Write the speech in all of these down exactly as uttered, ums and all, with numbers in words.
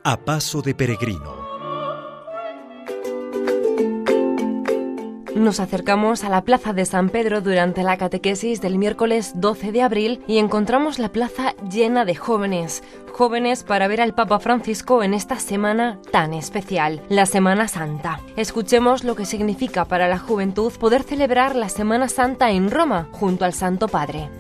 A paso de peregrino. Nos acercamos a la plaza de San Pedro durante la catequesis del miércoles doce de abril y encontramos la plaza llena de jóvenes. Jóvenes para ver al Papa Francisco en esta semana tan especial, la Semana Santa. Escuchemos lo que significa para la juventud poder celebrar la Semana Santa en Roma, junto al Santo Padre.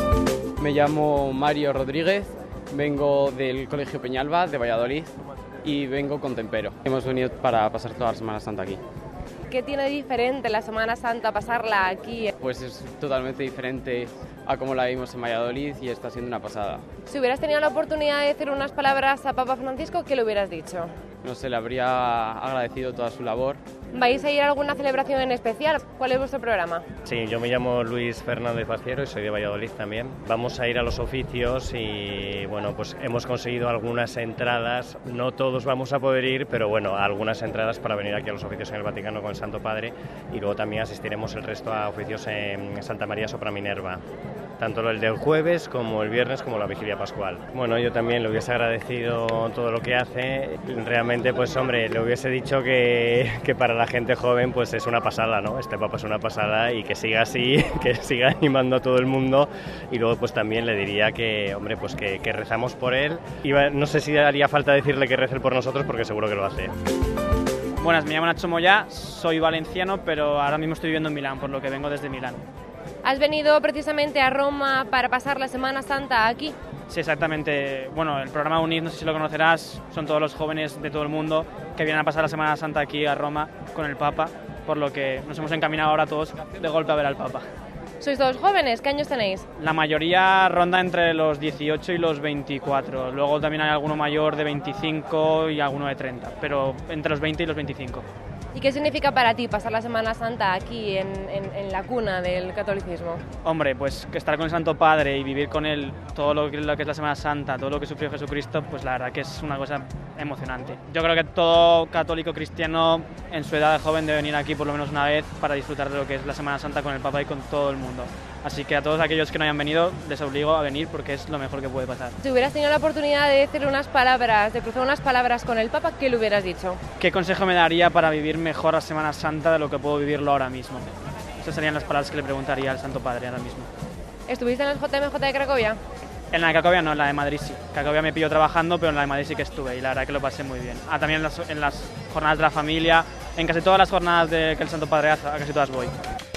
Me llamo Mario Rodríguez, vengo del Colegio Peñalba de Valladolid y vengo con Tempero. Hemos venido para pasar toda la Semana Santa aquí. ¿Qué tiene diferente la Semana Santa pasarla aquí? Pues es totalmente diferente a como la vimos en Valladolid y está siendo una pasada. Si hubieras tenido la oportunidad de decir unas palabras a Papa Francisco, ¿qué le hubieras dicho? No sé, le habría agradecido toda su labor. ¿Vais a ir a alguna celebración en especial? ¿Cuál es vuestro programa? Sí, yo me llamo Luis Fernández Baciero y soy de Valladolid también. Vamos a ir a los oficios y bueno, pues hemos conseguido algunas entradas. No todos vamos a poder ir, pero bueno, algunas entradas para venir aquí a los oficios en el Vaticano con el Santo Padre y luego también asistiremos el resto a oficios en Santa María sopra Minerva. Tanto el del jueves como el viernes como la vigilia pascual. Bueno, yo también le hubiese agradecido todo lo que hace. Realmente, pues hombre, le hubiese dicho que, que para la gente joven pues es una pasada, ¿no? Este Papa es una pasada y que siga así, que siga animando a todo el mundo. Y luego pues también le diría que, hombre, pues que, que rezamos por él. Y no sé si haría falta decirle que rece por nosotros porque seguro que lo hace. Buenas, me llamo Nacho Moyá, soy valenciano, pero ahora mismo estoy viviendo en Milán, por lo que vengo desde Milán. ¿Has venido precisamente a Roma para pasar la Semana Santa aquí? Sí, exactamente. Bueno, el programa UNID, no sé si lo conocerás, son todos los jóvenes de todo el mundo que vienen a pasar la Semana Santa aquí a Roma con el Papa, por lo que nos hemos encaminado ahora todos de golpe a ver al Papa. ¿Sois todos jóvenes? ¿Qué años tenéis? La mayoría ronda entre los dieciocho y los veinticuatro. Luego también hay alguno mayor de veinticinco y alguno de treinta, pero entre los veinte y los veinticinco. ¿Y qué significa para ti pasar la Semana Santa aquí en, en, en la cuna del catolicismo? Hombre, pues que estar con el Santo Padre y vivir con él todo lo que, lo que es la Semana Santa, todo lo que sufrió Jesucristo, pues la verdad que es una cosa emocionante. Yo creo que todo católico cristiano en su edad de joven debe venir aquí por lo menos una vez para disfrutar de lo que es la Semana Santa con el Papa y con todo el mundo. Así que a todos aquellos que no hayan venido les obligo a venir porque es lo mejor que puede pasar. Si hubieras tenido la oportunidad de decir unas palabras, de cruzar unas palabras con el Papa, ¿qué le hubieras dicho? ¿Qué consejo me daría para vivir mejor la Semana Santa de lo que puedo vivirlo ahora mismo? Esas serían las palabras que le preguntaría al Santo Padre ahora mismo. ¿Estuviste en el J M J de Cracovia? En la de Cracovia no, en la de Madrid sí. Cracovia me pilló trabajando, pero en la de Madrid sí que estuve y la verdad que lo pasé muy bien. Ah, también en las, en las jornadas de la familia, en casi todas las jornadas de, que el Santo Padre hace, a casi todas voy.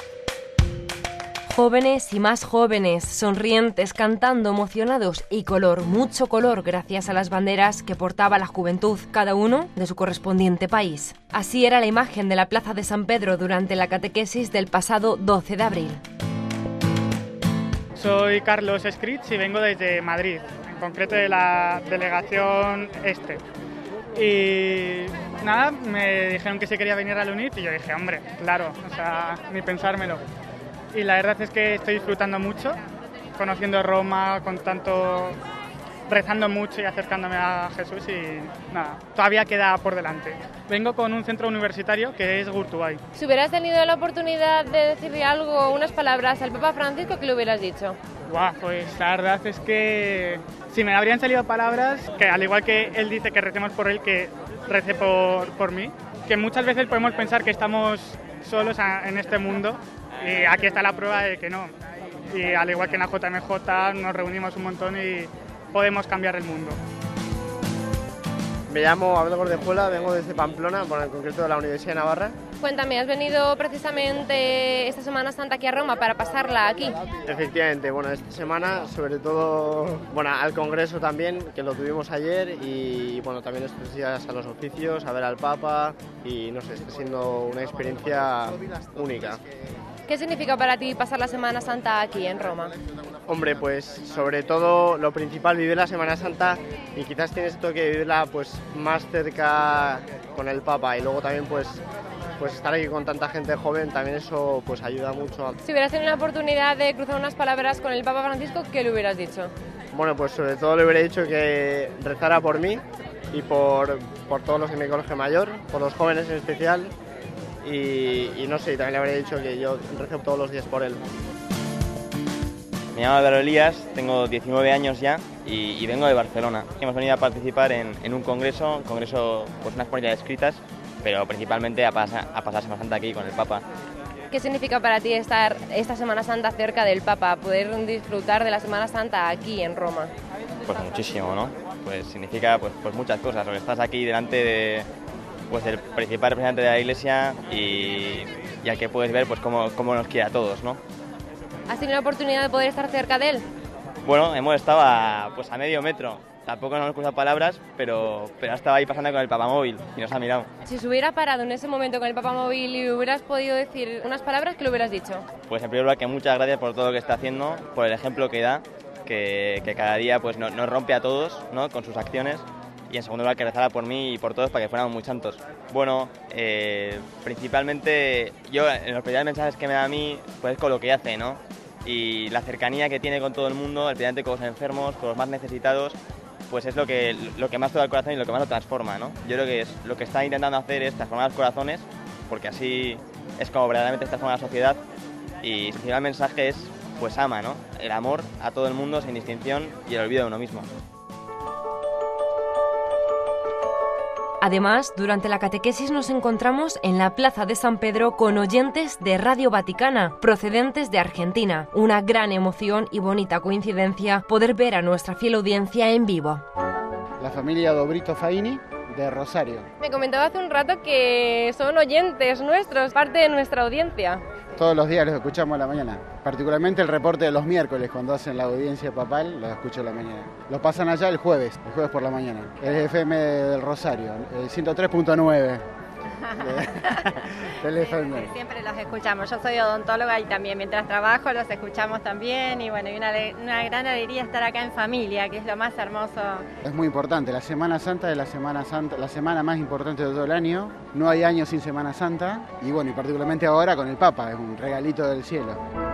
Jóvenes y más jóvenes, sonrientes, cantando, emocionados y color, mucho color gracias a las banderas que portaba la juventud, cada uno de su correspondiente país. Así era la imagen de la plaza de San Pedro durante la catequesis del pasado doce de abril. Soy Carlos Escritz y vengo desde Madrid, en concreto de la delegación este. Y nada, me dijeron que se quería venir al UNID y yo dije, hombre, claro, o sea, ni pensármelo. Y la verdad es que estoy disfrutando mucho, conociendo Roma, con tanto, rezando mucho y acercándome a Jesús y nada, todavía queda por delante. Vengo con un centro universitario que es Gurtubay. Si hubieras tenido la oportunidad de decirle algo, unas palabras al Papa Francisco, ¿qué le hubieras dicho? Buah, pues la verdad es que si me habrían salido palabras, que al igual que él dice que recemos por él, que rece por, por mí, que muchas veces podemos pensar que estamos solos en este mundo. Y aquí está la prueba de que no. Y al igual que en la J M J nos reunimos un montón y podemos cambiar el mundo. Me llamo Abel Gordejuela, vengo desde Pamplona, bueno, en concreto de la Universidad de Navarra. Cuéntame, ¿has venido precisamente esta Semana Santa aquí a Roma para pasarla aquí? Efectivamente, bueno, esta semana sobre todo, bueno, al Congreso también, que lo tuvimos ayer y bueno, también estos días a los oficios, a ver al Papa y no sé, está siendo una experiencia única. ¿Qué significa para ti pasar la Semana Santa aquí en Roma? Hombre, pues sobre todo lo principal, vivir la Semana Santa y quizás tienes esto que vivirla pues más cerca con el Papa y luego también pues pues estar aquí con tanta gente joven también eso pues ayuda mucho. Si hubieras tenido la oportunidad de cruzar unas palabras con el Papa Francisco, ¿qué le hubieras dicho? Bueno, pues sobre todo le hubiera dicho que rezara por mí y por, por todos los de mi colegio mayor, por los jóvenes en especial y, y no sé, también le habría dicho que yo rezo todos los días por él. Me llamo Álvaro Elías, tengo diecinueve años ya y, y vengo de Barcelona. Hemos venido a participar en, en un congreso, un congreso, pues unas ponencias escritas, pero principalmente a, pasa, a pasar Semana Santa aquí con el Papa. ¿Qué significa para ti estar esta Semana Santa cerca del Papa, poder disfrutar de la Semana Santa aquí en Roma? Pues muchísimo, ¿no? Pues significa pues, pues muchas cosas, porque estás aquí delante de, pues, del principal representante de la Iglesia y, y al que puedes ver pues cómo, cómo nos quiere a todos, ¿no? ¿Has tenido la oportunidad de poder estar cerca de él? Bueno, hemos estado a, pues, a medio metro. Tampoco nos hemos cruzado palabras, pero, pero ha estado ahí pasando con el papamóvil y nos ha mirado. Si se hubiera parado en ese momento con el papamóvil y hubieras podido decir unas palabras, ¿qué le hubieras dicho? Pues en primer lugar que muchas gracias por todo lo que está haciendo, por el ejemplo que da, que, que cada día pues, nos, nos rompe a todos, ¿no?, con sus acciones. Y en segundo lugar que rezara por mí y por todos para que fuéramos muy santos. Bueno, eh, principalmente yo, en los primeros mensajes que me da a mí, pues es con lo que hace, ¿no? Y la cercanía que tiene con todo el mundo, especialmente con los enfermos, con los más necesitados, pues es lo que, lo que más toca el corazón y lo que más lo transforma, ¿no? Yo creo que es, lo que está intentando hacer es transformar los corazones, porque así es como verdaderamente se transforma la sociedad, y su principal mensaje es, pues ama, ¿no? El amor a todo el mundo sin distinción y el olvido de uno mismo. Además, durante la catequesis nos encontramos en la Plaza de San Pedro con oyentes de Radio Vaticana, procedentes de Argentina. Una gran emoción y bonita coincidencia poder ver a nuestra fiel audiencia en vivo. La familia Dobrito Faini, de Rosario. Me comentaba hace un rato que son oyentes nuestros, parte de nuestra audiencia. Todos los días los escuchamos a la mañana, particularmente el reporte de los miércoles cuando hacen la audiencia papal, los escucho a la mañana. Los pasan allá el jueves, el jueves por la mañana. El F M del Rosario, el ciento tres punto nueve. del F M. Siempre los escuchamos, yo soy odontóloga y también mientras trabajo los escuchamos también y bueno, y una, una gran alegría estar acá en familia, que es lo más hermoso. Es muy importante, la Semana Santa es la Semana Santa, la semana más importante de todo el año, no hay año sin Semana Santa y bueno, y particularmente ahora con el Papa, es un regalito del cielo.